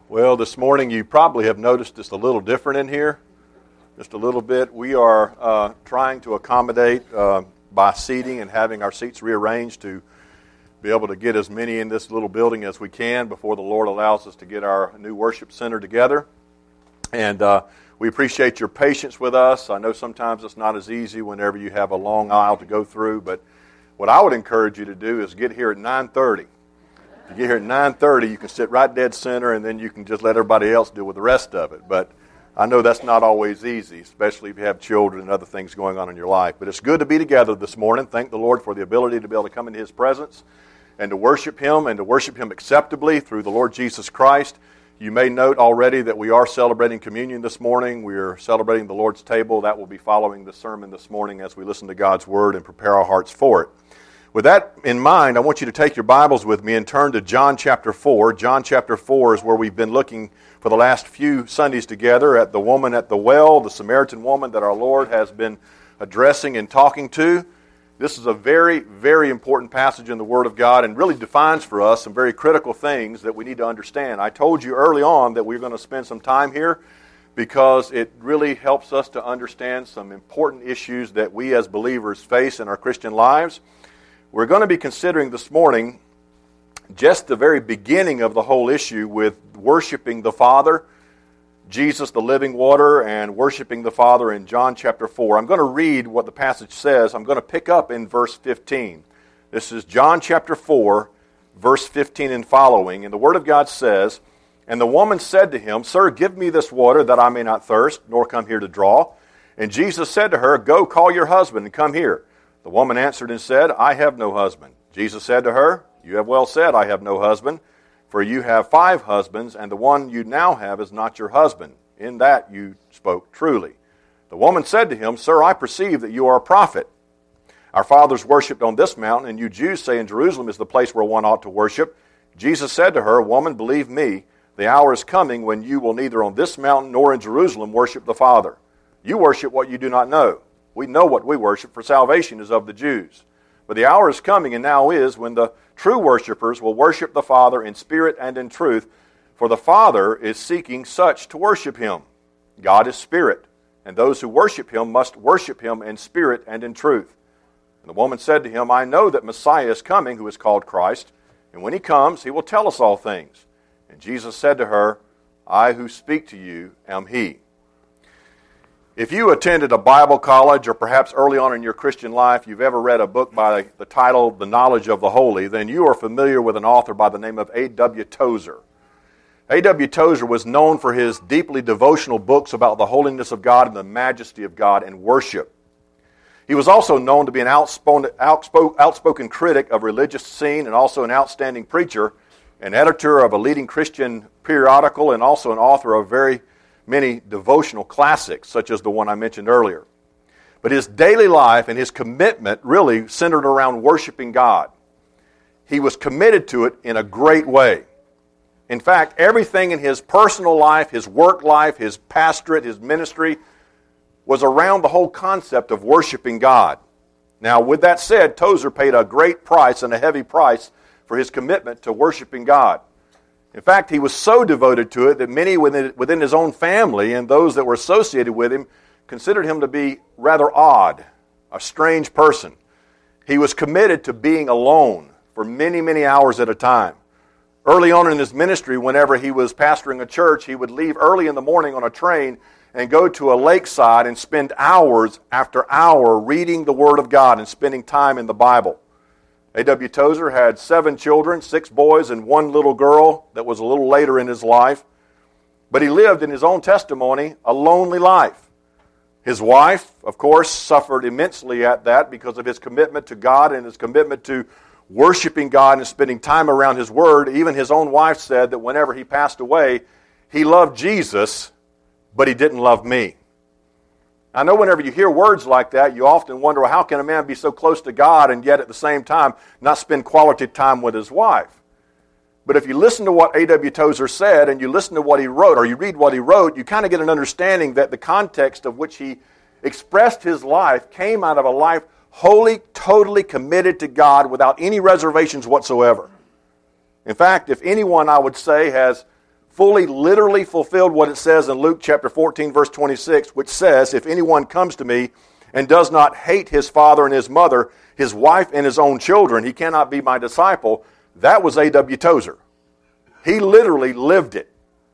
Well, this morning you probably have noticed it's a little different in here, just a little bit. We are trying to accommodate by seating and having our seats rearranged to be able to get as many in this little building as we can before the Lord allows us to get our new worship center together. And we appreciate your patience with us. I know sometimes it's not as easy whenever you have a long aisle to go through, but what I would encourage you to do is get here at 9:30. You get here at 9:30, you can sit right dead center, and then you can just let everybody else deal with the rest of it. But I know that's not always easy, especially if you have children and other things going on in your life. But it's good to be together this morning. Thank the Lord for the ability to be able to come into His presence and to worship Him acceptably through the Lord Jesus Christ. You may note already that we are celebrating communion this morning. We are celebrating the Lord's table. That will be following the sermon this morning as we listen to God's Word and prepare our hearts for it. With that in mind, I want you to take your Bibles with me and turn to John chapter 4. John chapter 4 is where we've been looking for the last few Sundays together at the woman at the well, the Samaritan woman that our Lord has been addressing and talking to. This is a very, very important passage in the Word of God and really defines for us some very critical things that we need to understand. I told you early on that we're going to spend some time here because it really helps us to understand some important issues that we as believers face in our Christian lives. We're going to be considering this morning just the very beginning of the whole issue with worshiping the Father, Jesus the living water, and worshiping the Father in John chapter 4. I'm going to read what the passage says. I'm going to pick up in verse 15. This is John chapter 4, verse 15 and following. And the Word of God says, "And the woman said to him, 'Sir, give me this water that I may not thirst, nor come here to draw.' And Jesus said to her, 'Go, call your husband and come here.' The woman answered and said, 'I have no husband.' Jesus said to her, 'You have well said, I have no husband. For you have 5 husbands, and the one you now have is not your husband. In that you spoke truly.' The woman said to him, 'Sir, I perceive that you are a prophet. Our fathers worshipped on this mountain, and you Jews say in Jerusalem is the place where one ought to worship.' Jesus said to her, 'Woman, believe me, the hour is coming when you will neither on this mountain nor in Jerusalem worship the Father. You worship what you do not know. We know what we worship, for salvation is of the Jews. But the hour is coming, and now is, when the true worshipers will worship the Father in spirit and in truth, for the Father is seeking such to worship Him. God is spirit, and those who worship Him must worship Him in spirit and in truth.' And the woman said to him, 'I know that Messiah is coming, who is called Christ, and when He comes, He will tell us all things.' And Jesus said to her, 'I who speak to you am He.'" If you attended a Bible college or perhaps early on in your Christian life you've ever read a book by the title The Knowledge of the Holy, then you are familiar with an author by the name of A.W. Tozer. A.W. Tozer was known for his deeply devotional books about the holiness of God and the majesty of God and worship. He was also known to be an outspoken critic of religious scene and also an outstanding preacher, an editor of a leading Christian periodical, and also an author of very many devotional classics, such as the one I mentioned earlier. But his daily life and his commitment really centered around worshiping God. He was committed to it in a great way. In fact, everything in his personal life, his work life, his pastorate, his ministry, was around the whole concept of worshiping God. Now, with that said, Tozer paid a great price and a heavy price for his commitment to worshiping God. In fact, he was so devoted to it that many within his own family and those that were associated with him considered him to be rather odd, a strange person. He was committed to being alone for many, many hours at a time. Early on in his ministry, whenever he was pastoring a church, he would leave early in the morning on a train and go to a lakeside and spend hours after hour reading the Word of God and spending time in the Bible. A.W. Tozer had 7 children, 6 boys and 1 little girl that was a little later in his life. But he lived in his own testimony a lonely life. His wife, of course, suffered immensely at that because of his commitment to God and his commitment to worshiping God and spending time around His Word. Even his own wife said that whenever he passed away, he loved Jesus, but he didn't love me. I know whenever you hear words like that, you often wonder, well, how can a man be so close to God and yet at the same time not spend quality time with his wife? But if you listen to what A.W. Tozer said and you listen to what he wrote, or you read what he wrote, you kind of get an understanding that the context of which he expressed his life came out of a life wholly, totally committed to God without any reservations whatsoever. In fact, if anyone, I would say, has fully, literally fulfilled what it says in Luke chapter 14, verse 26, which says, if anyone comes to me and does not hate his father and his mother, his wife and his own children, he cannot be my disciple. That was A.W. Tozer. He literally lived it.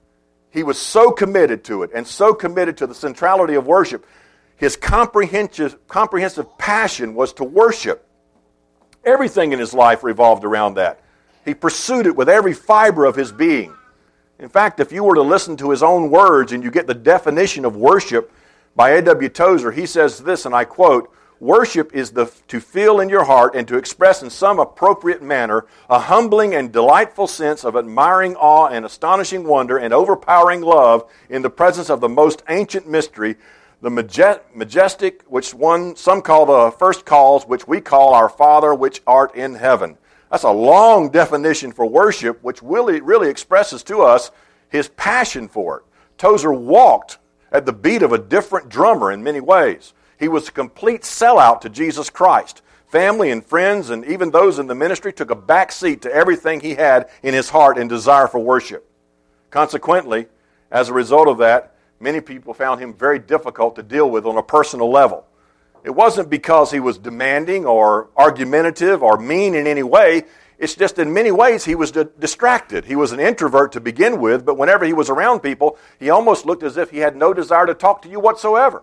He was so committed to it and so committed to the centrality of worship. His comprehensive passion was to worship. Everything in his life revolved around that. He pursued it with every fiber of his being. In fact, if you were to listen to his own words and you get the definition of worship by A.W. Tozer, he says this, and I quote, "Worship is to feel in your heart and to express in some appropriate manner a humbling and delightful sense of admiring awe and astonishing wonder and overpowering love in the presence of the most ancient mystery, the majestic, which some call the first cause, which we call our Father which art in heaven." That's a long definition for worship, which really expresses to us his passion for it. Tozer walked at the beat of a different drummer in many ways. He was a complete sellout to Jesus Christ. Family and friends and even those in the ministry took a back seat to everything he had in his heart and desire for worship. Consequently, as a result of that, many people found him very difficult to deal with on a personal level. It wasn't because he was demanding or argumentative or mean in any way. It's just in many ways he was distracted. He was an introvert to begin with, but whenever he was around people, he almost looked as if he had no desire to talk to you whatsoever.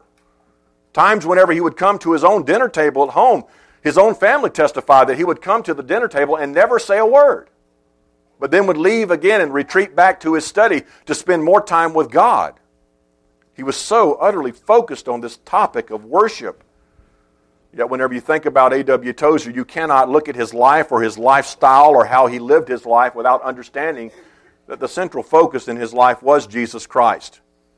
Times whenever he would come to his own dinner table at home, his own family testified that he would come to the dinner table and never say a word, but then would leave again and retreat back to his study to spend more time with God. He was so utterly focused on this topic of worship. Yet whenever you think about A.W. Tozer, you cannot look at his life or his lifestyle or how he lived his life without understanding that the central focus in his life was Jesus Christ.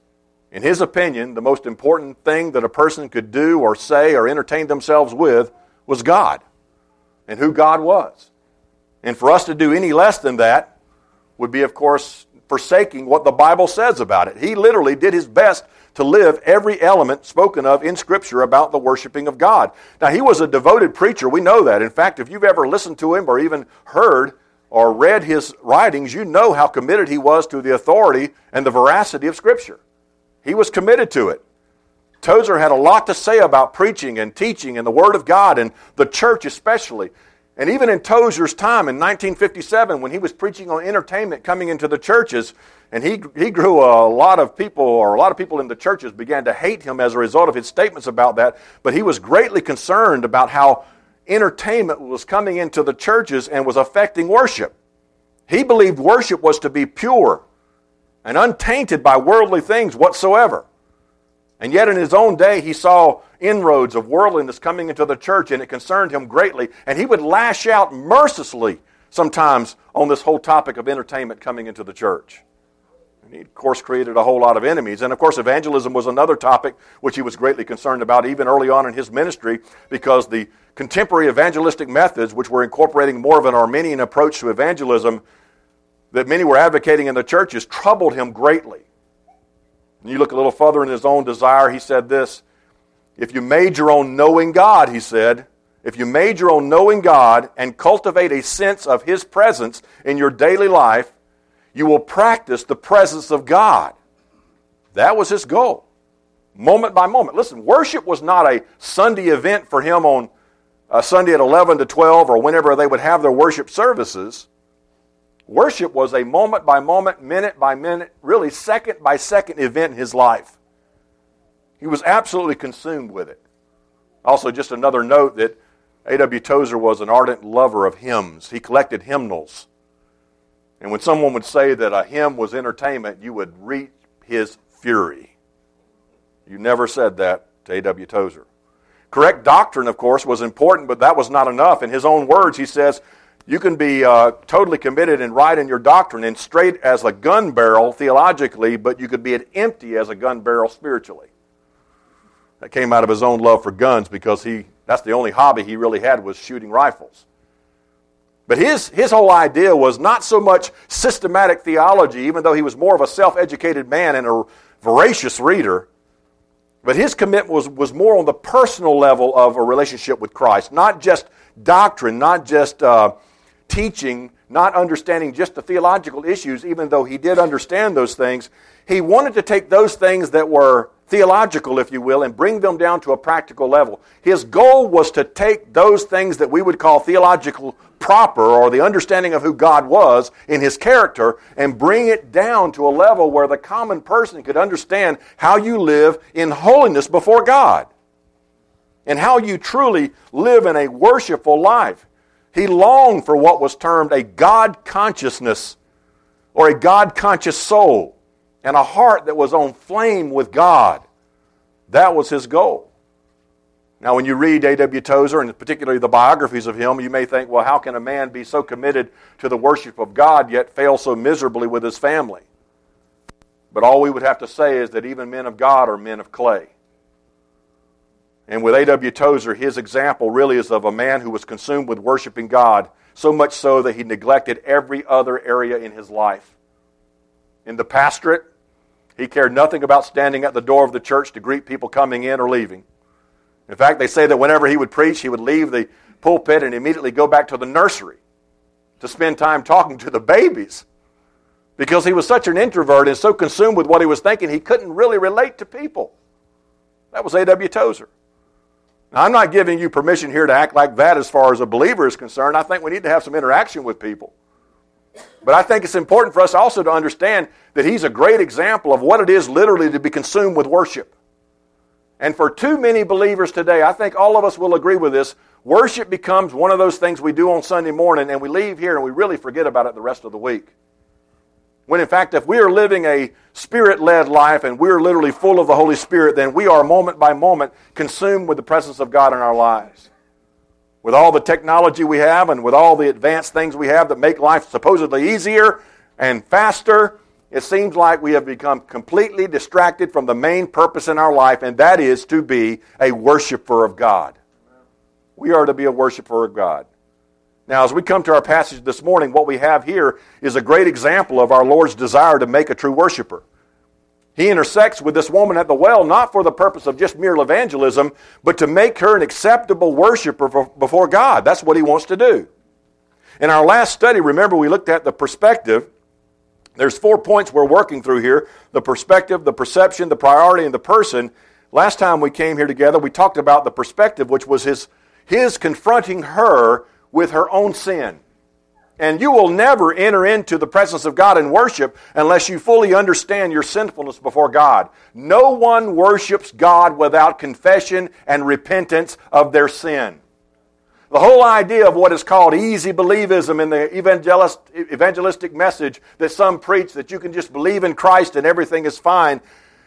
In his opinion, the most important thing that a person could do or say or entertain themselves with was God and who God was. And for us to do any less than that would be, of course, forsaking what the Bible says about it. He literally did his best to live every element spoken of in Scripture about the worshiping of God. Now, he was a devoted preacher. We know that. In fact, if you've ever listened to him or even heard or read his writings, you know how committed he was to the authority and the veracity of Scripture. He was committed to it. Tozer had a lot to say about preaching and teaching and the Word of God and the church especially. And even in Tozer's time in 1957, when he was preaching on entertainment coming into the churches, and he grew a lot of people in the churches began to hate him as a result of his statements about that, but he was greatly concerned about how entertainment was coming into the churches and was affecting worship. He believed worship was to be pure and untainted by worldly things whatsoever. And yet in his own day, he saw inroads of worldliness coming into the church, and it concerned him greatly. And he would lash out mercilessly sometimes on this whole topic of entertainment coming into the church. And he, of course, created a whole lot of enemies. And, of course, evangelism was another topic which he was greatly concerned about even early on in his ministry, because the contemporary evangelistic methods, which were incorporating more of an Arminian approach to evangelism that many were advocating in the churches, troubled him greatly. And you look a little further in his own desire, he said this, if you major on knowing God, he said, if you major on knowing God and cultivate a sense of His presence in your daily life, you will practice the presence of God. That was his goal, moment by moment. Listen, worship was not a Sunday event for him on Sunday at 11 to 12 or whenever they would have their worship services. Worship was a moment by moment, minute by minute, really second by second event in his life. He was absolutely consumed with it. Also, just another note that A.W. Tozer was an ardent lover of hymns. He collected hymnals. And when someone would say that a hymn was entertainment, you would reap his fury. You never said that to A.W. Tozer. Correct doctrine, of course, was important, but that was not enough. In his own words, he says, you can be totally committed and right in your doctrine and straight as a gun barrel theologically, but you could be empty as a gun barrel spiritually. That came out of his own love for guns, because that's the only hobby he really had, was shooting rifles. But his whole idea was not so much systematic theology, even though he was more of a self-educated man and a voracious reader. But his commitment was more on the personal level of a relationship with Christ. Not just doctrine, not just teaching not understanding just the theological issues, even though he did understand those things. He wanted to take those things that were theological, if you will, and bring them down to a practical level. His goal was to take those things that we would call theological proper, or the understanding of who God was in His character, and bring it down to a level where the common person could understand how you live in holiness before God and how you truly live in a worshipful life. He longed for what was termed a God consciousness, or a God-conscious soul, and a heart that was on flame with God. That was his goal. Now, when you read A.W. Tozer, and particularly the biographies of him, you may think, well, how can a man be so committed to the worship of God yet fail so miserably with his family? But all we would have to say is that even men of God are men of clay. And with A.W. Tozer, his example really is of a man who was consumed with worshiping God, so much so that he neglected every other area in his life. In the pastorate, he cared nothing about standing at the door of the church to greet people coming in or leaving. In fact, they say that whenever he would preach, he would leave the pulpit and immediately go back to the nursery to spend time talking to the babies, because he was such an introvert and so consumed with what he was thinking, he couldn't really relate to people. That was A.W. Tozer. Now, I'm not giving you permission here to act like that as far as a believer is concerned. I think we need to have some interaction with people. But I think it's important for us also to understand that he's a great example of what it is literally to be consumed with worship. And for too many believers today, I think all of us will agree with this, worship becomes one of those things we do on Sunday morning, and we leave here and we really forget about it the rest of the week. When in fact, if we are living a Spirit-led life and we're literally full of the Holy Spirit, then we are moment by moment consumed with the presence of God in our lives. With all the technology we have and with all the advanced things we have that make life supposedly easier and faster, it seems like we have become completely distracted from the main purpose in our life, and that is to be a worshiper of God. We are to be a worshiper of God. Now, as we come to our passage this morning, what we have here is a great example of our Lord's desire to make a true worshiper. He intersects with this woman at the well not for the purpose of just mere evangelism, but to make her an acceptable worshiper before God. That's what he wants to do. In our last study, remember, we looked at the perspective. There's 4 points we're working through here: the perspective, the perception, the priority, and the person. Last time we came here together, we talked about the perspective, which was his confronting her with her own sin. And you will never enter into the presence of God in worship unless you fully understand your sinfulness before God. No one worships God without confession and repentance of their sin. The whole idea of what is called easy believism in the evangelistic message that some preach, that you can just believe in Christ and everything is fine.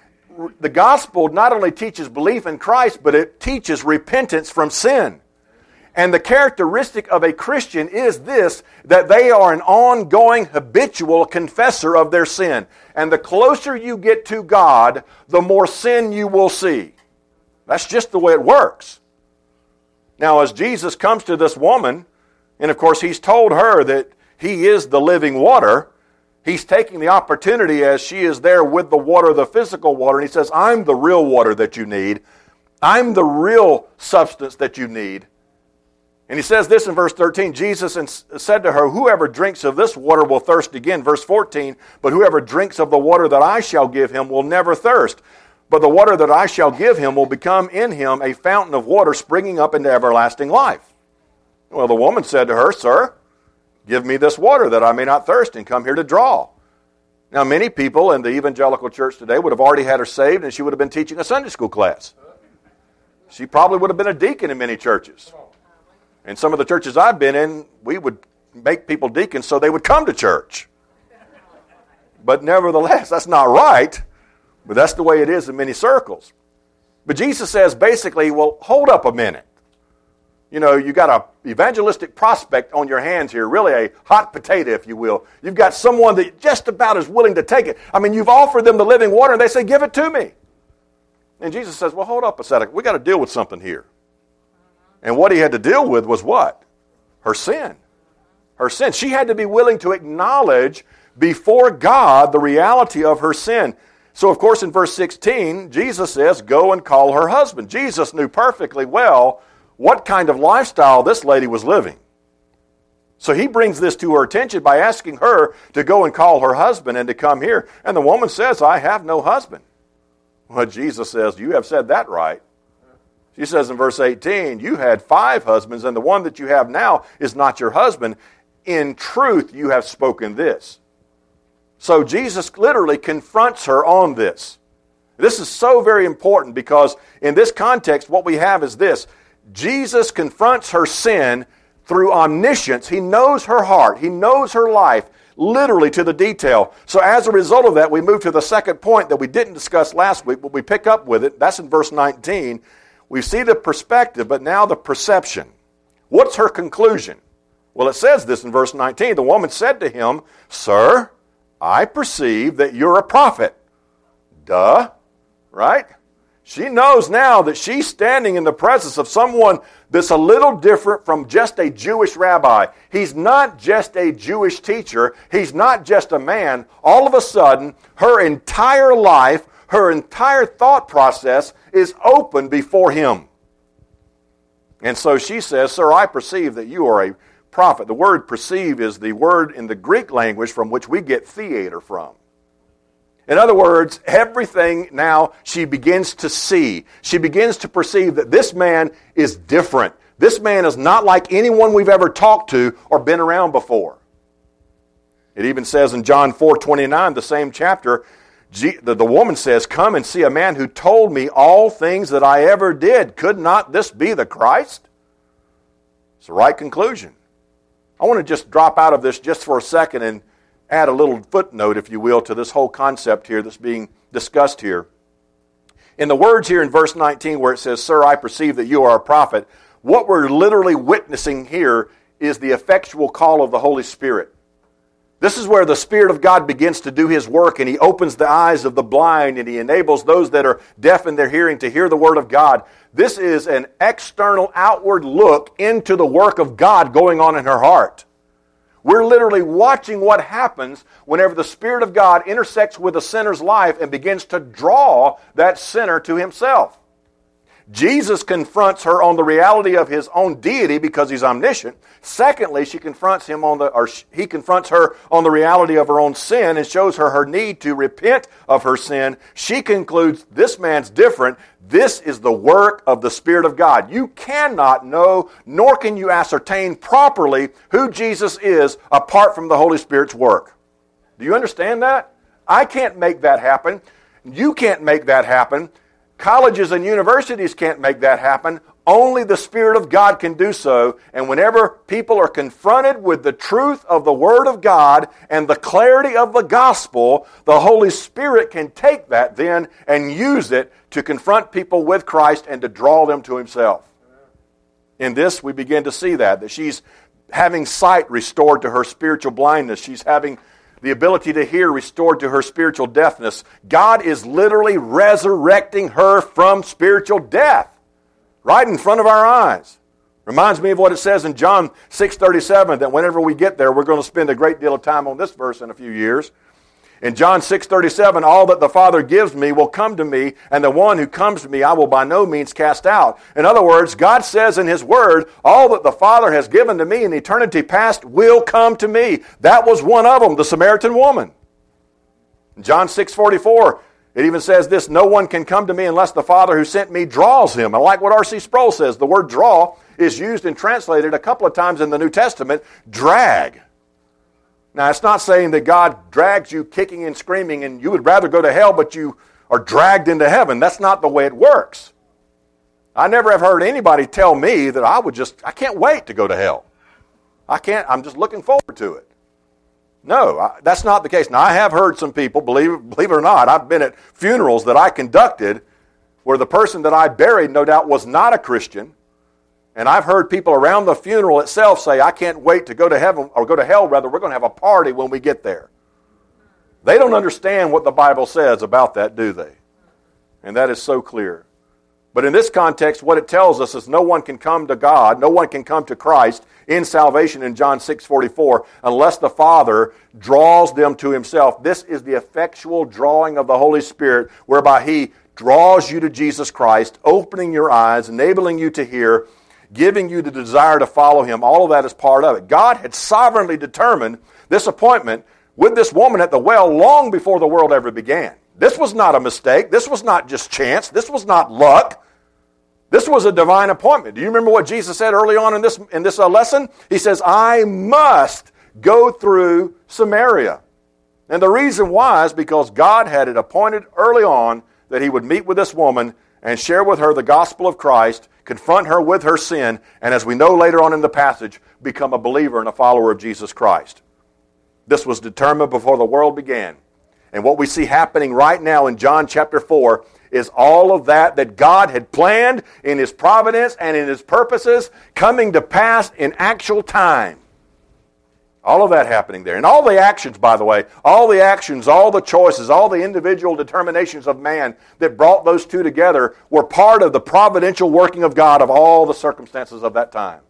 The gospel not only teaches belief in Christ, but it teaches repentance from sin. And the characteristic of a Christian is this, that they are an ongoing, habitual confessor of their sin. And the closer you get to God, the more sin you will see. That's just the way it works. Now, as Jesus comes to this woman, and of course he's told her that he is the living water, he's taking the opportunity as she is there with the water, the physical water, and he says, I'm the real water that you need. I'm the real substance that you need. And he says this in verse 13, Jesus said to her, whoever drinks of this water will thirst again. Verse 14, but whoever drinks of the water that I shall give him will never thirst. But the water that I shall give him will become in him a fountain of water springing up into everlasting life. Well, the woman said to her, Sir, give me this water that I may not thirst and come here to draw. Now, many people in the evangelical church today would have already had her saved and she would have been teaching a Sunday school class. She probably would have been a deacon in many churches. In some of the churches I've been in, we would make people deacons so they would come to church. But nevertheless, that's not right. But that's the way it is in many circles. But Jesus says basically, well, hold up a minute. You know, you got an evangelistic prospect on your hands here, really a hot potato, if you will. You've got someone that just about is willing to take it. I mean, you've offered them the living water, and they say, give it to me. And Jesus says, well, hold up a second. We got to deal with something here. And what he had to deal with was what? Her sin. Her sin. She had to be willing to acknowledge before God the reality of her sin. So, of course, in verse 16, Jesus says, go and call her husband. Jesus knew perfectly well what kind of lifestyle this lady was living. So he brings this to her attention by asking her to go and call her husband and to come here. And the woman says, I have no husband. Well, Jesus says, you have said that right. She says in verse 18, you had 5 husbands, and the one that you have now is not your husband. In truth, you have spoken this. So Jesus literally confronts her on this. This is so very important because in this context, what we have is this. Jesus confronts her sin through omniscience. He knows her heart. He knows her life, literally to the detail. So as a result of that, we move to the second point that we didn't discuss last week, but we pick up with it. That's in verse 19. We see the perspective, but now the perception. What's her conclusion? Well, it says this in verse 19. The woman said to him, Sir, I perceive that you're a prophet. Duh, right? She knows now that she's standing in the presence of someone that's a little different from just a Jewish rabbi. He's not just a Jewish teacher. He's not just a man. All of a sudden, her entire life, her entire thought process is open before him. And so she says, Sir, I perceive that you are a prophet. The word perceive is the word in the Greek language from which we get theater from. In other words, everything now she begins to see. She begins to perceive that this man is different. This man is not like anyone we've ever talked to or been around before. It even says in John 4:29, the same chapter, the woman says, Come and see a man who told me all things that I ever did. Could not this be the Christ? It's the right conclusion. I want to just drop out of this just for a second and add a little footnote, if you will, to this whole concept here that's being discussed here. In the words here in verse 19 where it says, Sir, I perceive that you are a prophet, what we're literally witnessing here is the effectual call of the Holy Spirit. This is where the Spirit of God begins to do His work, and He opens the eyes of the blind, and He enables those that are deaf in their hearing to hear the Word of God. This is an external, outward look into the work of God going on in her heart. We're literally watching what happens whenever the Spirit of God intersects with a sinner's life and begins to draw that sinner to Himself. Jesus confronts her on the reality of His own deity because He's omniscient. Secondly, he confronts her on the reality of her own sin and shows her her need to repent of her sin. She concludes, this man's different. This is the work of the Spirit of God. You cannot know, nor can you ascertain properly who Jesus is apart from the Holy Spirit's work. Do you understand that? I can't make that happen. You can't make that happen. Colleges and universities can't make that happen. Only the Spirit of God can do so. And whenever people are confronted with the truth of the Word of God and the clarity of the gospel, the Holy Spirit can take that then and use it to confront people with Christ and to draw them to Himself. In this, we begin to see that she's having sight restored to her spiritual blindness. She's having the ability to hear restored to her spiritual deafness. God is literally resurrecting her from spiritual death right in front of our eyes. Reminds me of what it says in John 6:37, that whenever we get there, we're going to spend a great deal of time on this verse in a few years. In John 6:37, all that the Father gives me will come to me, and the one who comes to me I will by no means cast out. In other words, God says in His Word, all that the Father has given to me in eternity past will come to me. That was one of them, the Samaritan woman. In John 6:44, it even says this, no one can come to me unless the Father who sent me draws him. I like what R.C. Sproul says. The word draw is used and translated a couple of times in the New Testament, drag. Now, it's not saying that God drags you kicking and screaming and you would rather go to hell, but you are dragged into heaven. That's not the way it works. I never have heard anybody tell me that I can't wait to go to hell. I'm just looking forward to it. No, that's not the case. Now, I have heard some people, believe it or not, I've been at funerals that I conducted where the person that I buried, no doubt, was not a Christian. And I've heard people around the funeral itself say, I can't wait to go to heaven, or go to hell, rather. We're going to have a party when we get there. They don't understand what the Bible says about that, do they? And that is so clear. But in this context, what it tells us is no one can come to God, no one can come to Christ in salvation in John 6:44 unless the Father draws them to Himself. This is the effectual drawing of the Holy Spirit, whereby He draws you to Jesus Christ, opening your eyes, enabling you to hear. giving you the desire to follow Him. All of that is part of it. God had sovereignly determined this appointment with this woman at the well long before the world ever began. This was not a mistake. This was not just chance. This was not luck. This was a divine appointment. Do you remember what Jesus said early on in this lesson? He says, I must go through Samaria. And the reason why is because God had it appointed early on that He would meet with this woman and share with her the gospel of Christ, confront her with her sin, and as we know later on in the passage, become a believer and a follower of Jesus Christ. This was determined before the world began. And what we see happening right now in John chapter 4 is all of that God had planned in His providence and in His purposes coming to pass in actual time. All of that happening there. And all the actions, by the way, all the actions, all the choices, all the individual determinations of man that brought those two together were part of the providential working of God of all the circumstances of that time.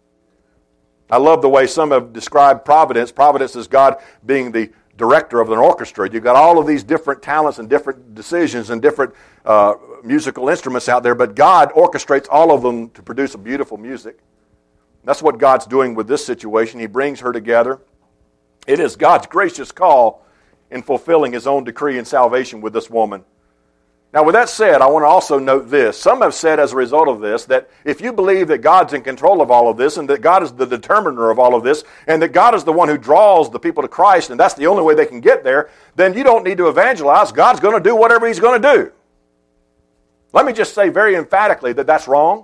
I love the way some have described providence. Providence is God being the director of an orchestra. You've got all of these different talents and different decisions and different musical instruments out there, but God orchestrates all of them to produce a beautiful music. That's what God's doing with this situation. He brings her together. It is God's gracious call in fulfilling His own decree in salvation with this woman. Now, with that said, I want to also note this. Some have said as a result of this that if you believe that God's in control of all of this and that God is the determiner of all of this and that God is the one who draws the people to Christ and that's the only way they can get there, then you don't need to evangelize. God's going to do whatever He's going to do. Let me just say very emphatically that that's wrong.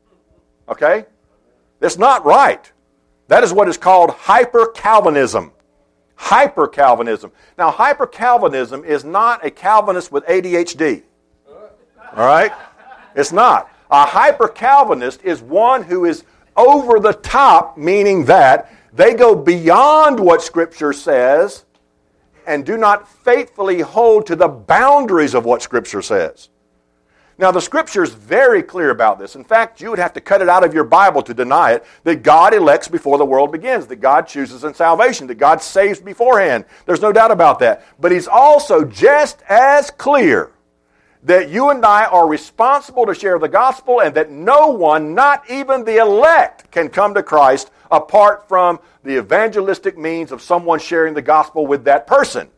Okay? It's not right. That is what is called hyper-Calvinism. Hyper-Calvinism. Now, hyper-Calvinism is not a Calvinist with ADHD. All right? It's not. A hyper-Calvinist is one who is over the top, meaning that they go beyond what Scripture says and do not faithfully hold to the boundaries of what Scripture says. Now, the Scripture is very clear about this. In fact, you would have to cut it out of your Bible to deny it, that God elects before the world begins, that God chooses in salvation, that God saves beforehand. There's no doubt about that. But He's also just as clear that you and I are responsible to share the gospel and that no one, not even the elect, can come to Christ apart from the evangelistic means of someone sharing the gospel with that person.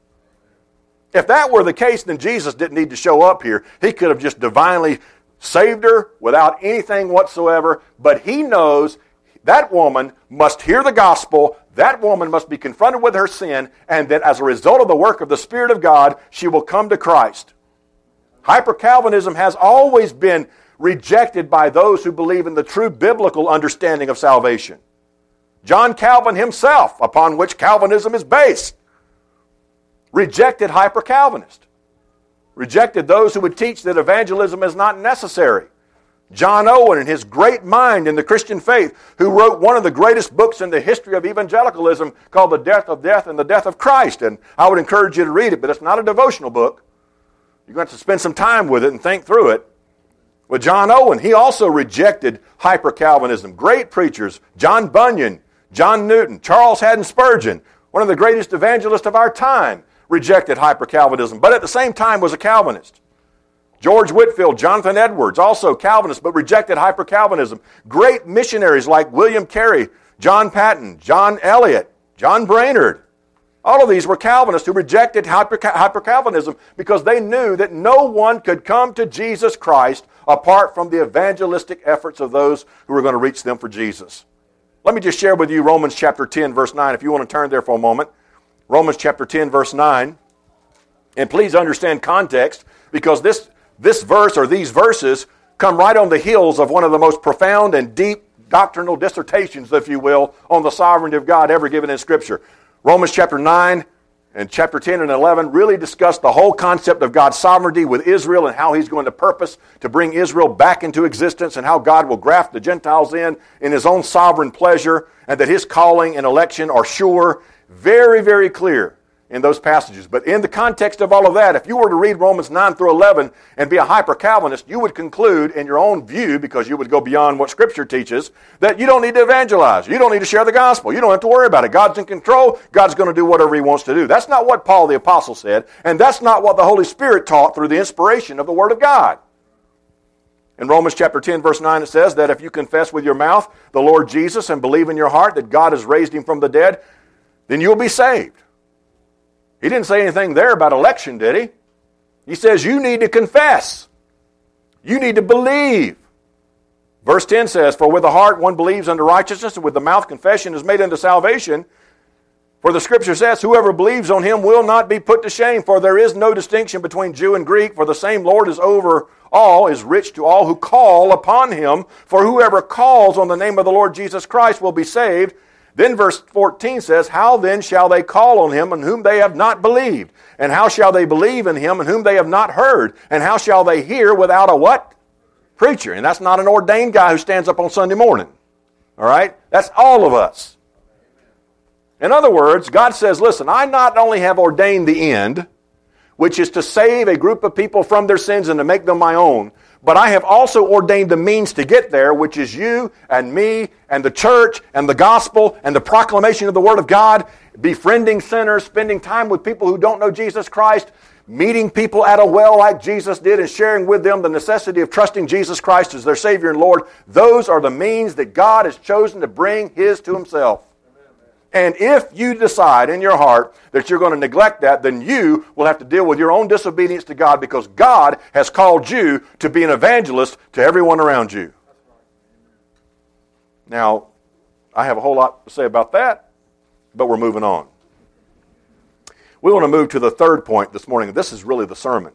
If that were the case, then Jesus didn't need to show up here. He could have just divinely saved her without anything whatsoever. But He knows that woman must hear the gospel, that woman must be confronted with her sin, and that as a result of the work of the Spirit of God, she will come to Christ. Hyper-Calvinism has always been rejected by those who believe in the true biblical understanding of salvation. John Calvin himself, upon which Calvinism is based, rejected hyper-Calvinist. Rejected those who would teach that evangelism is not necessary. John Owen, in his great mind in the Christian faith, who wrote one of the greatest books in the history of evangelicalism called The Death of Death and the Death of Christ. And I would encourage you to read it, but it's not a devotional book. You're going to have to spend some time with it and think through it. With John Owen, he also rejected hyper-Calvinism. Great preachers, John Bunyan, John Newton, Charles Haddon Spurgeon, one of the greatest evangelists of our time, rejected hyper-Calvinism, but at the same time was a Calvinist. George Whitefield, Jonathan Edwards, also Calvinists, but rejected hyper-Calvinism. Great missionaries like William Carey, John Patton, John Eliot, John Brainerd. All of these were Calvinists who rejected hyper-Calvinism because they knew that no one could come to Jesus Christ apart from the evangelistic efforts of those who were going to reach them for Jesus. Let me just share with you Romans chapter 10, verse 9, if you want to turn there for a moment. Romans chapter 10, verse 9. And please understand context, because this verse or these verses come right on the heels of one of the most profound and deep doctrinal dissertations, if you will, on the sovereignty of God ever given in Scripture. Romans chapter 9 and chapter 10 and 11 really discuss the whole concept of God's sovereignty with Israel and how He's going to purpose to bring Israel back into existence and how God will graft the Gentiles in His own sovereign pleasure, and that His calling and election are sure. Very, very clear in those passages. But in the context of all of that, if you were to read Romans 9 through 11 and be a hyper-Calvinist, you would conclude in your own view, because you would go beyond what Scripture teaches, that you don't need to evangelize. You don't need to share the gospel. You don't have to worry about it. God's in control. God's going to do whatever He wants to do. That's not what Paul the Apostle said, and that's not what the Holy Spirit taught through the inspiration of the Word of God. In Romans chapter 10, verse 9, it says that if you confess with your mouth the Lord Jesus and believe in your heart that God has raised him from the dead, then you'll be saved. He didn't say anything there about election, did he? He says you need to confess. You need to believe. Verse 10 says, for with the heart one believes unto righteousness, and with the mouth confession is made unto salvation. For the Scripture says, whoever believes on him will not be put to shame, for there is no distinction between Jew and Greek, for the same Lord is over all, is rich to all who call upon him. For whoever calls on the name of the Lord Jesus Christ will be saved. Then verse 14 says, how then shall they call on him in whom they have not believed? And how shall they believe in him in whom they have not heard? And how shall they hear without a what? Preacher. And that's not an ordained guy who stands up on Sunday morning. All right? That's all of us. In other words, God says, listen, I not only have ordained the end, which is to save a group of people from their sins and to make them my own, but I have also ordained the means to get there, which is you and me and the church and the gospel and the proclamation of the Word of God, befriending sinners, spending time with people who don't know Jesus Christ, meeting people at a well like Jesus did and sharing with them the necessity of trusting Jesus Christ as their Savior and Lord. Those are the means that God has chosen to bring His to Himself. And if you decide in your heart that you're going to neglect that, then you will have to deal with your own disobedience to God, because God has called you to be an evangelist to everyone around you. Now, I have a whole lot to say about that, but we're moving on. We want to move to the third point this morning. This is really the sermon.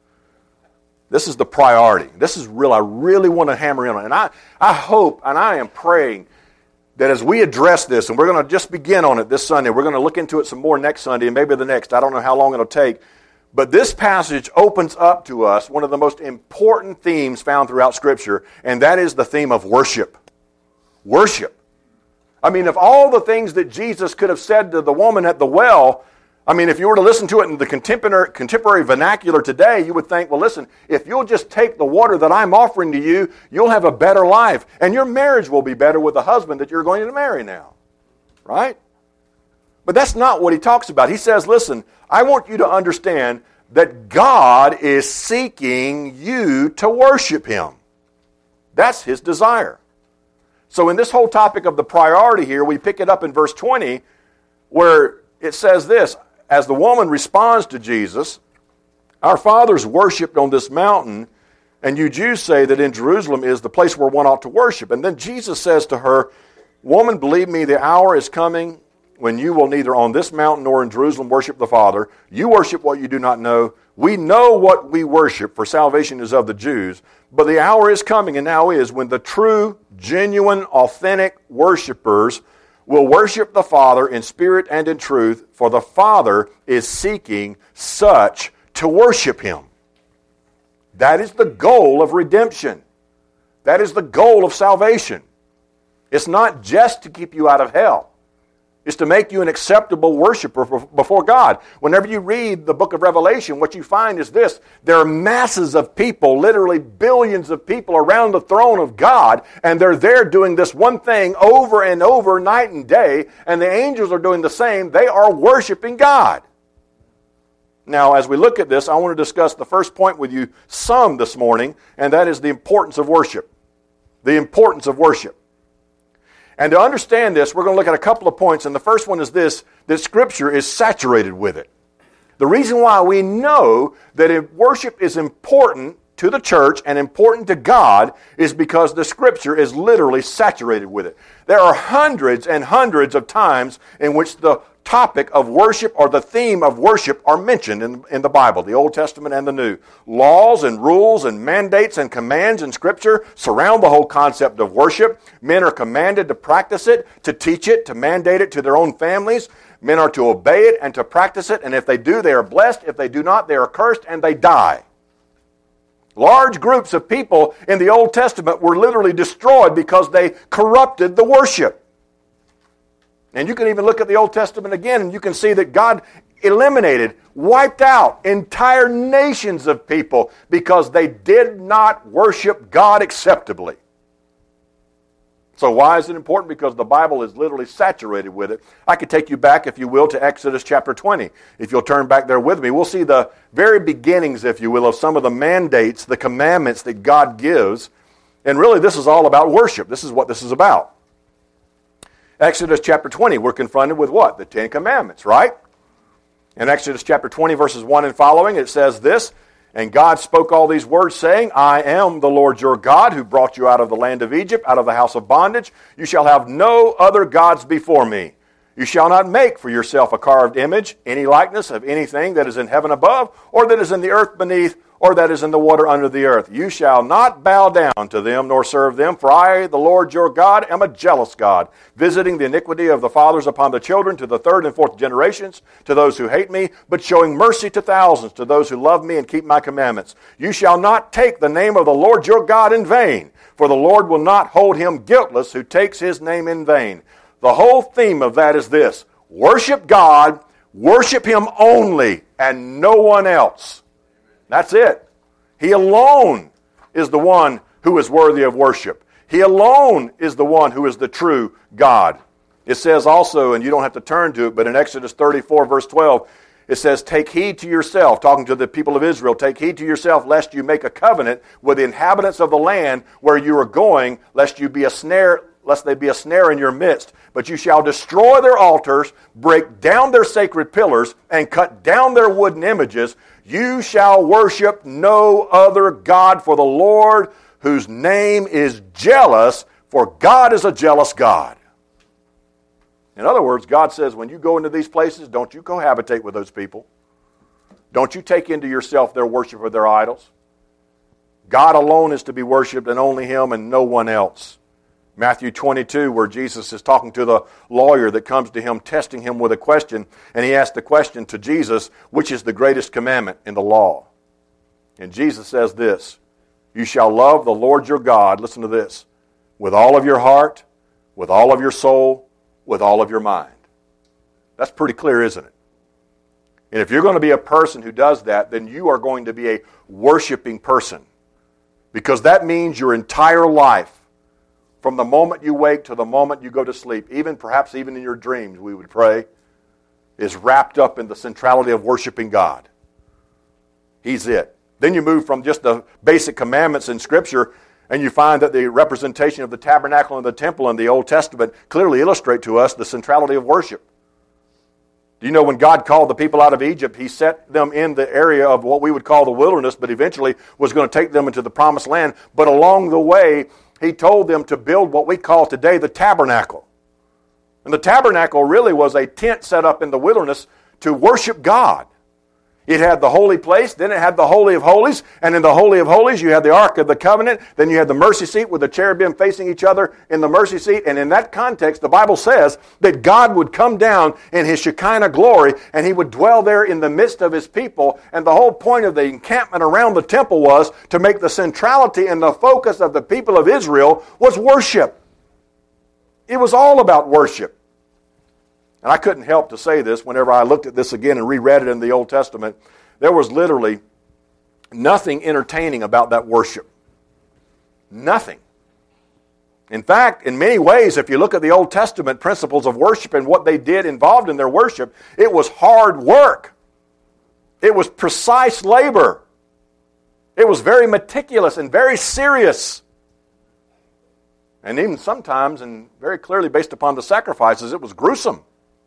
This is the priority. This is real. I really want to hammer in on it. And I hope and I am praying that as we address this, and we're going to just begin on it this Sunday, we're going to look into it some more next Sunday and maybe the next. I don't know how long it'll take. But this passage opens up to us one of the most important themes found throughout Scripture, and that is the theme of worship. Worship. I mean, of all the things that Jesus could have said to the woman at the well, I mean, if you were to listen to it in the contemporary vernacular today, you would think, well, listen, if you'll just take the water that I'm offering to you, you'll have a better life. And your marriage will be better with the husband that you're going to marry now. Right? But that's not what he talks about. He says, listen, I want you to understand that God is seeking you to worship Him. That's His desire. So in this whole topic of the priority here, we pick it up in verse 20, where it says this, as the woman responds to Jesus, our fathers worshipped on this mountain, and you Jews say that in Jerusalem is the place where one ought to worship. And then Jesus says to her, woman, believe me, the hour is coming when you will neither on this mountain nor in Jerusalem worship the Father. You worship what you do not know. We know what we worship, for salvation is of the Jews. But the hour is coming, and now is, when the true, genuine, authentic worshipers will worship the Father in spirit and in truth, for the Father is seeking such to worship Him. That is the goal of redemption. That is the goal of salvation. It's not just to keep you out of hell. It's to make you an acceptable worshiper before God. Whenever you read the book of Revelation, what you find is this. There are masses of people, literally billions of people around the throne of God, and they're there doing this one thing over and over, night and day, and the angels are doing the same. They are worshiping God. Now, as we look at this, I want to discuss the first point with you some this morning, and that is the importance of worship. The importance of worship. And to understand this, we're going to look at a couple of points, and the first one is this, that Scripture is saturated with it. The reason why we know that worship is important to the church and important to God is because the Scripture is literally saturated with it. There are hundreds and hundreds of times in which the topic of worship or the theme of worship are mentioned in the Bible, the Old Testament and the New. Laws and rules and mandates and commands in Scripture surround the whole concept of worship. Men are commanded to practice it, to teach it, to mandate it to their own families. Men are to obey it and to practice it, and if they do, they are blessed. If they do not, they are cursed and they die. Large groups of people in the Old Testament were literally destroyed because they corrupted the worship. And you can even look at the Old Testament again, and you can see that God eliminated, wiped out entire nations of people because they did not worship God acceptably. So why is it important? Because the Bible is literally saturated with it. I could take you back, if you will, to Exodus chapter 20. If you'll turn back there with me, we'll see the very beginnings, if you will, of some of the mandates, the commandments that God gives. And really, this is all about worship. This is what this is about. Exodus chapter 20, we're confronted with what? The Ten Commandments, right? In Exodus chapter 20, verses 1 and following, it says this, "And God spoke all these words, saying, I am the Lord your God, who brought you out of the land of Egypt, out of the house of bondage. You shall have no other gods before me. You shall not make for yourself a carved image, any likeness of anything that is in heaven above, or that is in the earth beneath, or that is in the water under the earth. You shall not bow down to them, nor serve them, for I, the Lord your God, am a jealous God, visiting the iniquity of the fathers upon the children to the third and fourth generations, to those who hate me, but showing mercy to thousands, to those who love me and keep my commandments. You shall not take the name of the Lord your God in vain, for the Lord will not hold him guiltless who takes his name in vain." The whole theme of that is this: worship God, worship him only, and no one else. That's it. He alone is the one who is worthy of worship. He alone is the one who is the true God. It says also, and you don't have to turn to it, but in Exodus 34, verse 12, it says, "Take heed to yourself," talking to the people of Israel, "take heed to yourself lest you make a covenant with the inhabitants of the land where you are going, lest they be a snare in your midst. But you shall destroy their altars, break down their sacred pillars, and cut down their wooden images. You shall worship no other God, for the Lord, whose name is jealous, for God is a jealous God." In other words, God says, when you go into these places, don't you cohabitate with those people. Don't you take into yourself their worship of their idols. God alone is to be worshipped, and only him and no one else. Matthew 22, where Jesus is talking to the lawyer that comes to him, testing him with a question, and he asked the question to Jesus, which is the greatest commandment in the law? And Jesus says this: "You shall love the Lord your God," listen to this, "with all of your heart, with all of your soul, with all of your mind." That's pretty clear, isn't it? And if you're going to be a person who does that, then you are going to be a worshiping person. Because that means your entire life, from the moment you wake to the moment you go to sleep, perhaps even in your dreams, we would pray, is wrapped up in the centrality of worshiping God. He's it. Then you move from just the basic commandments in Scripture, and you find that the representation of the tabernacle and the temple in the Old Testament clearly illustrate to us the centrality of worship. Do you know when God called the people out of Egypt, he set them in the area of what we would call the wilderness, but eventually was going to take them into the promised land. But along the way, he told them to build what we call today the tabernacle. And the tabernacle really was a tent set up in the wilderness to worship God. It had the holy place, then it had the Holy of Holies, and in the Holy of Holies you had the Ark of the Covenant, then you had the mercy seat with the cherubim facing each other in the mercy seat, and in that context the Bible says that God would come down in his Shekinah glory, and he would dwell there in the midst of his people, and the whole point of the encampment around the temple was to make the centrality and the focus of the people of Israel was worship. It was all about worship. And I couldn't help to say this whenever I looked at this again and reread it in the Old Testament. There was literally nothing entertaining about that worship. Nothing. In fact, in many ways, if you look at the Old Testament principles of worship and what they did involved in their worship, it was hard work. It was precise labor. It was very meticulous and very serious. And even sometimes, and very clearly based upon the sacrifices, it was gruesome.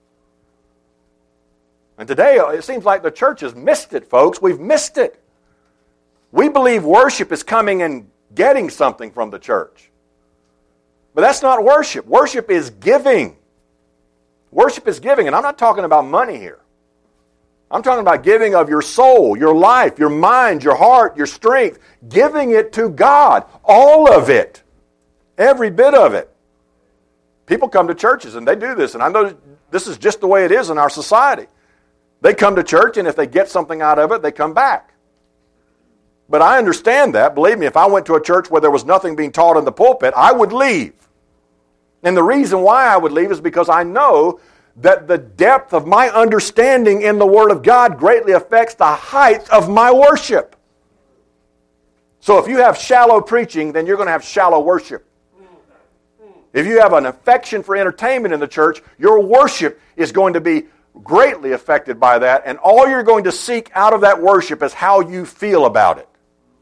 And today, it seems like the church has missed it, folks. We've missed it. We believe worship is coming and getting something from the church. But that's not worship. Worship is giving. Worship is giving, and I'm not talking about money here. I'm talking about giving of your soul, your life, your mind, your heart, your strength, giving it to God. All of it. Every bit of it. People come to churches and they do this, and I know this is just the way it is in our society. They come to church, and if they get something out of it, they come back. But I understand that. Believe me, if I went to a church where there was nothing being taught in the pulpit, I would leave. And the reason why I would leave is because I know that the depth of my understanding in the Word of God greatly affects the height of my worship. So if you have shallow preaching, then you're going to have shallow worship. If you have an affection for entertainment in the church, your worship is going to be greatly affected by that, and all you're going to seek out of that worship is how you feel about it.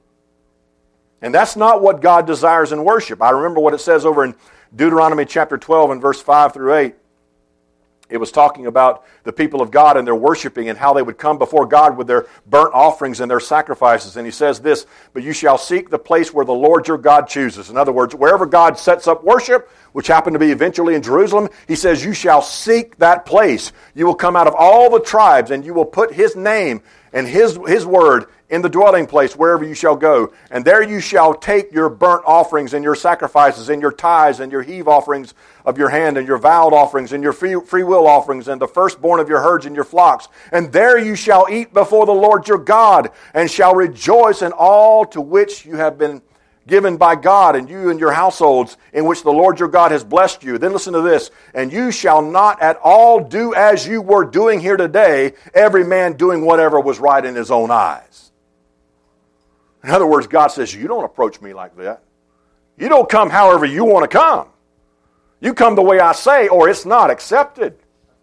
And that's not what God desires in worship. I remember what it says over in Deuteronomy chapter 12 and verse 5 through 8. It was talking about the people of God and their worshiping and how they would come before God with their burnt offerings and their sacrifices. And he says this, "But you shall seek the place where the Lord your God chooses." In other words, wherever God sets up worship, which happened to be eventually in Jerusalem, he says, you shall seek that place. You will come out of all the tribes, and you will put his name and his word in the dwelling place wherever you shall go. And there you shall take your burnt offerings and your sacrifices and your tithes and your heave offerings of your hand and your vowed offerings and your free will offerings and the firstborn of your herds and your flocks. And there you shall eat before the Lord your God and shall rejoice in all to which you have been given by God, and you and your households, in which the Lord your God has blessed you. Then listen to this. And you shall not at all do as you were doing here today, every man doing whatever was right in his own eyes. In other words, God says, you don't approach me like that. You don't come however you want to come. You come the way I say, or it's not accepted.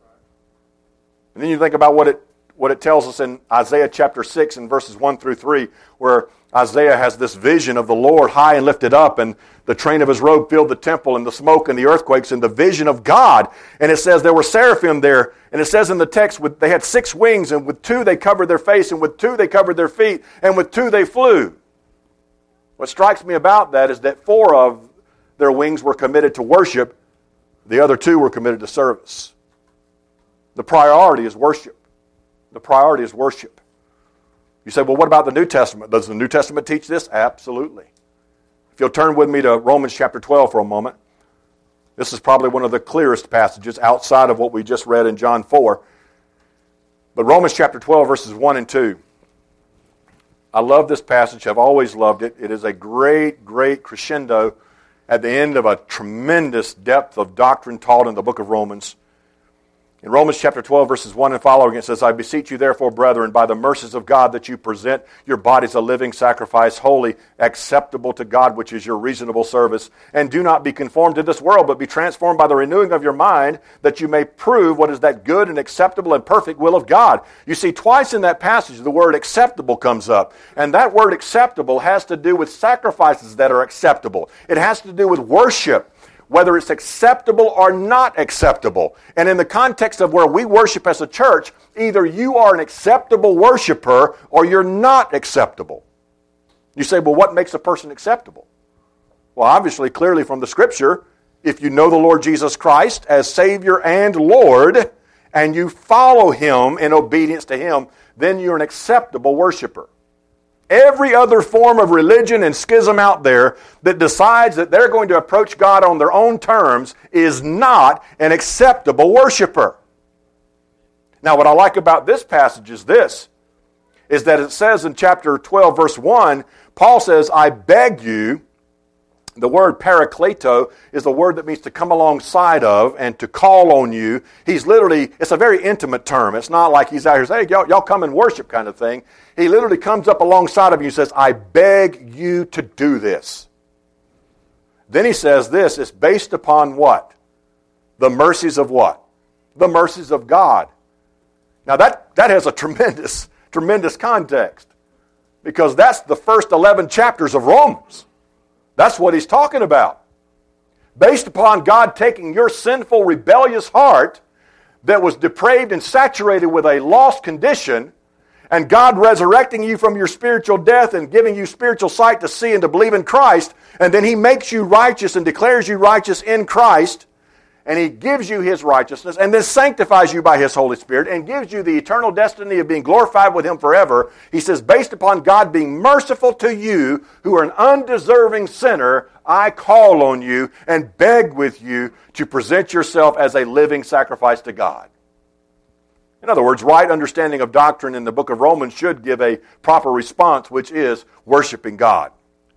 And then you think about what it tells us in Isaiah chapter 6 and verses 1 through 3, where Isaiah has this vision of the Lord high and lifted up, and the train of his robe filled the temple, and the smoke and the earthquakes, and the vision of God. And it says there were seraphim there, and it says in the text they had 6 wings, and with 2 they covered their face, and with 2 they covered their feet, and with 2 they flew. What strikes me about that is that 4 of their wings were committed to worship, the other 2 were committed to service. The priority is worship. The priority is worship. You say, well, what about the New Testament? Does the New Testament teach this? Absolutely. If you'll turn with me to Romans chapter 12 for a moment. This is probably one of the clearest passages outside of what we just read in John 4. But Romans chapter 12, verses 1 and 2. I love this passage. I've always loved it. It is a great, great crescendo at the end of a tremendous depth of doctrine taught in the book of Romans. In Romans chapter 12, verses 1 and following, it says, I beseech you therefore, brethren, by the mercies of God, that you present your bodies a living sacrifice, holy, acceptable to God, which is your reasonable service. And do not be conformed to this world, but be transformed by the renewing of your mind, that you may prove what is that good and acceptable and perfect will of God. You see, twice in that passage, the word acceptable comes up. And that word acceptable has to do with sacrifices that are acceptable. It has to do with worship, whether it's acceptable or not acceptable. And in the context of where we worship as a church, either you are an acceptable worshiper or you're not acceptable. You say, well, what makes a person acceptable? Well, obviously, clearly from the Scripture, if you know the Lord Jesus Christ as Savior and Lord, and you follow Him in obedience to Him, then you're an acceptable worshiper. Every other form of religion and schism out there that decides that they're going to approach God on their own terms is not an acceptable worshiper. Now, what I like about this passage is this, is that it says in chapter 12, verse 1, Paul says, I beg you. The word parakleto is the word that means to come alongside of and to call on you. He's literally, it's a very intimate term. It's not like he's out here saying, hey, y'all come and worship kind of thing. He literally comes up alongside of you and says, I beg you to do this. Then he says this, it's based upon what? The mercies of what? The mercies of God. Now that has a tremendous, tremendous context, because that's the first 11 chapters of Romans. That's what he's talking about. Based upon God taking your sinful, rebellious heart that was depraved and saturated with a lost condition, and God resurrecting you from your spiritual death and giving you spiritual sight to see and to believe in Christ, and then He makes you righteous and declares you righteous in Christ, and He gives you His righteousness, and then sanctifies you by His Holy Spirit, and gives you the eternal destiny of being glorified with Him forever. He says, based upon God being merciful to you, who are an undeserving sinner, I call on you and beg with you to present yourself as a living sacrifice to God. In other words, right understanding of doctrine in the book of Romans should give a proper response, which is worshiping God.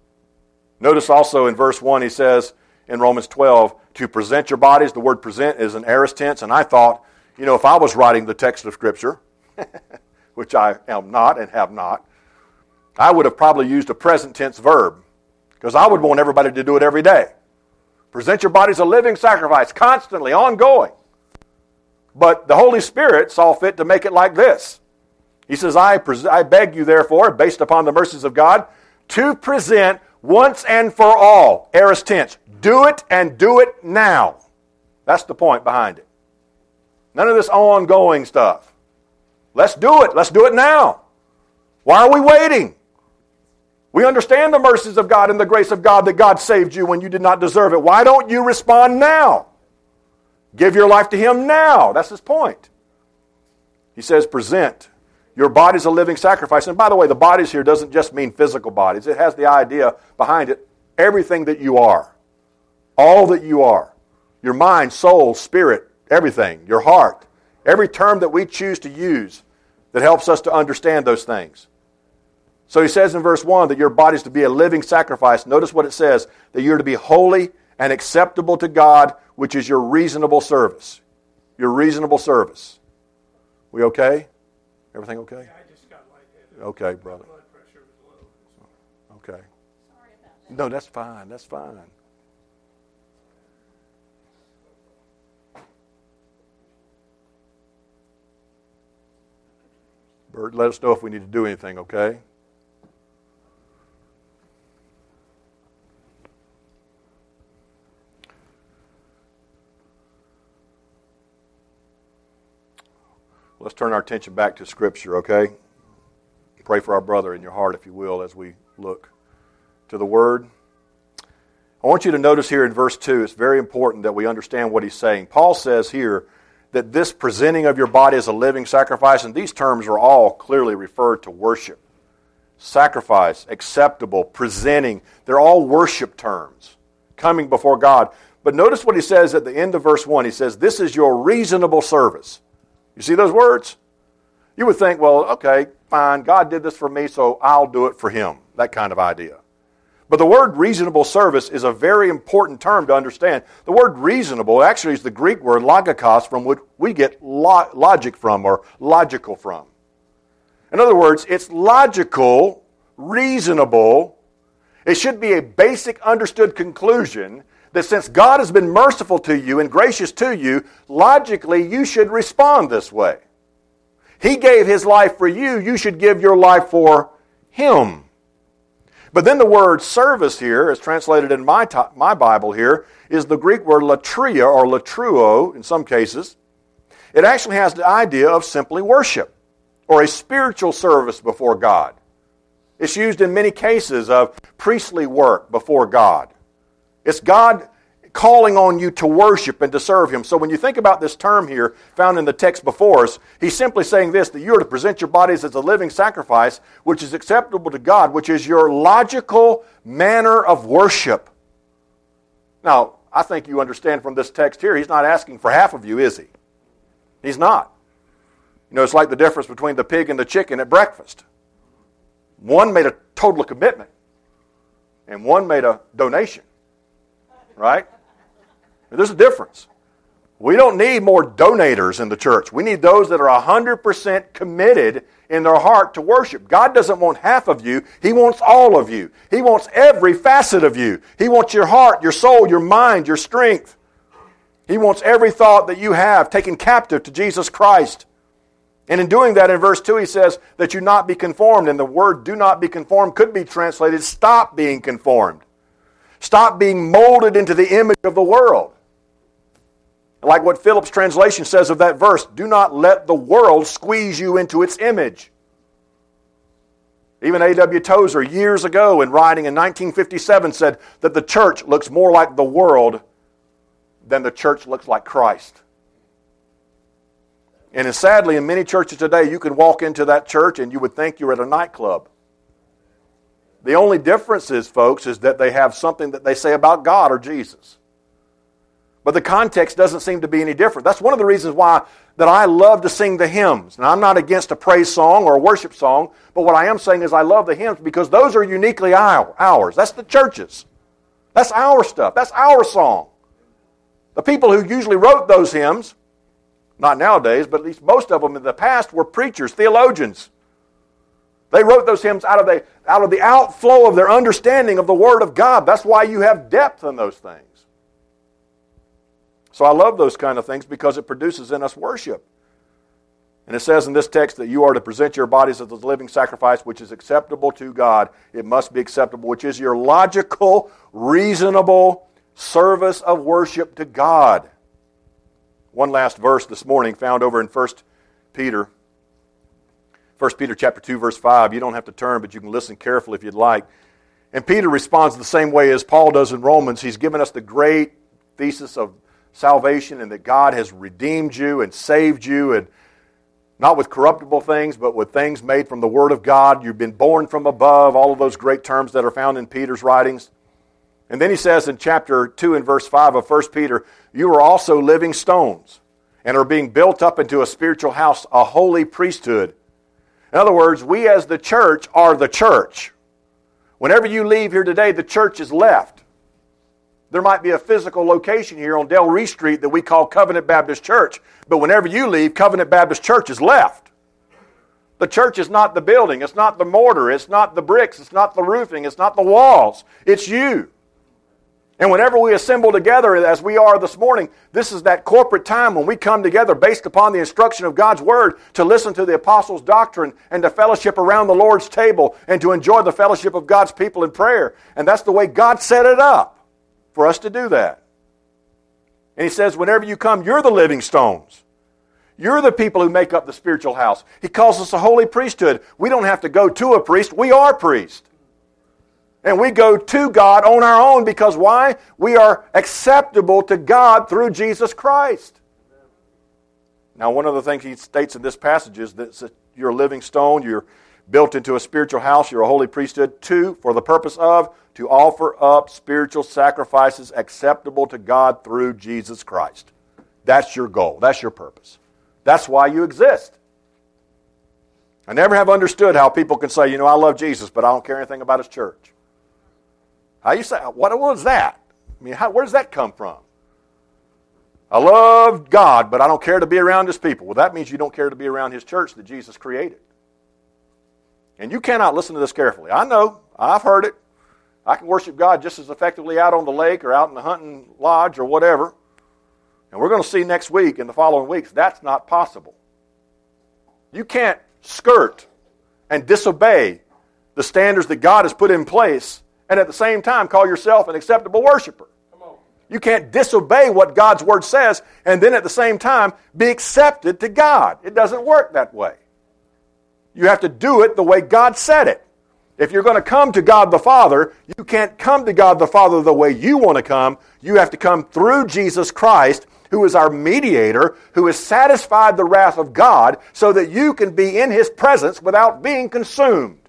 Notice also in verse 1 he says, in Romans 12, to present your bodies. The word present is an aorist tense, and I thought, if I was writing the text of Scripture, which I am not and have not, I would have probably used a present tense verb, because I would want everybody to do it every day. Present your bodies a living sacrifice, constantly, ongoing. But the Holy Spirit saw fit to make it like this. He says, I beg you, therefore, based upon the mercies of God, to present once and for all, aorist tense, do it and do it now. That's the point behind it. None of this ongoing stuff. Let's do it. Let's do it now. Why are we waiting? We understand the mercies of God and the grace of God that God saved you when you did not deserve it. Why don't you respond now? Give your life to Him now. That's his point. He says, present your bodies a living sacrifice. And by the way, the bodies here doesn't just mean physical bodies. It has the idea behind it, everything that you are. All that you are. Your mind, soul, spirit, everything. Your heart. Every term that we choose to use that helps us to understand those things. So he says in verse 1 that your body is to be a living sacrifice. Notice what it says, that you're to be holy and acceptable to God, which is your reasonable service. Your reasonable service. We okay? Everything okay? Yeah, I just got lightheaded. Okay, brother. My blood pressure was low. Okay. Sorry about that. No, that's fine. That's fine. Bert, let us know if we need to do anything, okay? Let's turn our attention back to Scripture, okay? Pray for our brother in your heart, if you will, as we look to the Word. I want you to notice here in verse 2, it's very important that we understand what he's saying. Paul says here that this presenting of your body as a living sacrifice, and these terms are all clearly referred to worship. Sacrifice, acceptable, presenting, they're all worship terms, coming before God. But notice what he says at the end of verse 1. He says, this is your reasonable service. You see those words? You would think, well, okay, fine, God did this for me, so I'll do it for Him. That kind of idea. But the word reasonable service is a very important term to understand. The word reasonable actually is the Greek word logikos, from which we get logic from, or logical from. In other words, it's logical, reasonable. It should be a basic understood conclusion that since God has been merciful to you and gracious to you, logically you should respond this way. He gave His life for you, you should give your life for Him. But then the word service here, as translated in my Bible here, is the Greek word latria or latruo in some cases. It actually has the idea of simply worship or a spiritual service before God. It's used in many cases of priestly work before God. It's God calling on you to worship and to serve Him. So when you think about this term here found in the text before us, he's simply saying this, that you are to present your bodies as a living sacrifice, which is acceptable to God, which is your logical manner of worship. Now, I think you understand from this text here, he's not asking for half of you, is he? He's not. You know, it's like the difference between the pig and the chicken at breakfast. One made a total commitment, and one made a donation. Right? There's a difference. We don't need more donators in the church. We need those that are 100% committed in their heart to worship. God doesn't want half of you. He wants all of you. He wants every facet of you. He wants your heart, your soul, your mind, your strength. He wants every thought that you have taken captive to Jesus Christ. And in doing that, in verse 2, he says that you not be conformed. And the word do not be conformed could be translated stop being conformed. Stop being molded into the image of the world. Like what Phillips' translation says of that verse, do not let the world squeeze you into its image. Even A.W. Tozer, years ago, in writing in 1957, said that the church looks more like the world than the church looks like Christ. And sadly, in many churches today, you can walk into that church and you would think you're at a nightclub. The only difference is, folks, is that they have something that they say about God or Jesus. But the context doesn't seem to be any different. That's one of the reasons why that I love to sing the hymns. Now, I'm not against a praise song or a worship song, but what I am saying is I love the hymns because those are uniquely ours. That's the church's. That's our stuff. That's our song. The people who usually wrote those hymns, not nowadays, but at least most of them in the past, were preachers, theologians. They wrote those hymns out of the outflow of their understanding of the Word of God. That's why you have depth in those things. So I love those kind of things because it produces in us worship. And it says in this text that you are to present your bodies as a living sacrifice which is acceptable to God. It must be acceptable, which is your logical, reasonable service of worship to God. One last verse this morning found over in 1 Peter. 1 Peter chapter 2, verse 5. You don't have to turn, but you can listen carefully if you'd like. And Peter responds the same way as Paul does in Romans. He's given us the great thesis of salvation and that God has redeemed you and saved you, and not with corruptible things, but with things made from the Word of God. You've been born from above, all of those great terms that are found in Peter's writings. And then he says in chapter 2 and verse 5 of 1 Peter, you are also living stones and are being built up into a spiritual house, a holy priesthood. In other words, we as the church are the church. Whenever you leave here today, the church is left. There might be a physical location here on Del Reese Street that we call Covenant Baptist Church, but whenever you leave, Covenant Baptist Church is left. The church is not the building, it's not the mortar, it's not the bricks, it's not the roofing, it's not the walls, it's you. And whenever we assemble together, as we are this morning, this is that corporate time when we come together based upon the instruction of God's Word to listen to the apostles' doctrine and to fellowship around the Lord's table and to enjoy the fellowship of God's people in prayer. And that's the way God set it up for us to do that. And He says, whenever you come, you're the living stones. You're the people who make up the spiritual house. He calls us a holy priesthood. We don't have to go to a priest. We are priests. And we go to God on our own because why? We are acceptable to God through Jesus Christ. Now, one of the things he states in this passage is that you're a living stone, you're built into a spiritual house, you're a holy priesthood. 2, for the purpose of, to offer up spiritual sacrifices acceptable to God through Jesus Christ. That's your goal. That's your purpose. That's why you exist. I never have understood how people can say, I love Jesus, but I don't care anything about His church. How you say, what was that? I mean, where does that come from? I love God, but I don't care to be around His people. Well, that means you don't care to be around His church that Jesus created. And you cannot listen to this carefully. I know. I've heard it. I can worship God just as effectively out on the lake or out in the hunting lodge or whatever. And we're going to see next week and the following weeks, that's not possible. You can't skirt and disobey the standards that God has put in place and at the same time call yourself an acceptable worshiper. You can't disobey what God's Word says and then at the same time be accepted to God. It doesn't work that way. You have to do it the way God said it. If you're going to come to God the Father, you can't come to God the Father the way you want to come. You have to come through Jesus Christ, who is our mediator, who has satisfied the wrath of God so that you can be in His presence without being consumed.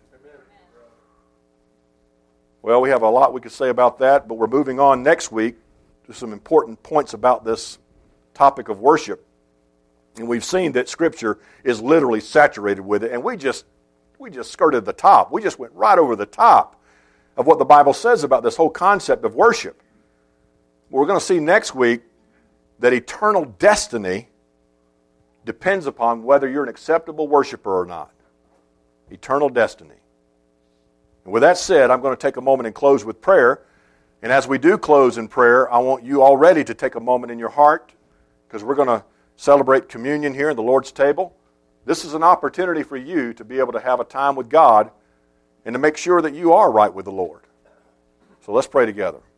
Well, we have a lot we could say about that, but we're moving on next week to some important points about this topic of worship. And we've seen that Scripture is literally saturated with it, and we just skirted the top. We just went right over the top of what the Bible says about this whole concept of worship. We're going to see next week that eternal destiny depends upon whether you're an acceptable worshiper or not. Eternal destiny. And with that said, I'm going to take a moment and close with prayer. And as we do close in prayer, I want you already to take a moment in your heart because we're going to celebrate communion here in the Lord's table. This is an opportunity for you to be able to have a time with God and to make sure that you are right with the Lord. So let's pray together.